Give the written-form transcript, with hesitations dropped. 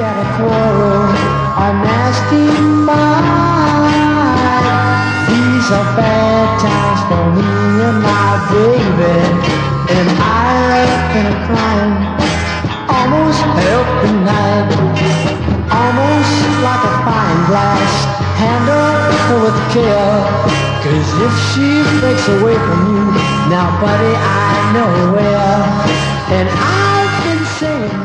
had a quarrel, a nasty fight. These are bad times for me and my baby, and I been crying almost every night, almost like a fine glass handle with care. 'Cause if she breaks away from you, now buddy I know where. And I've been saying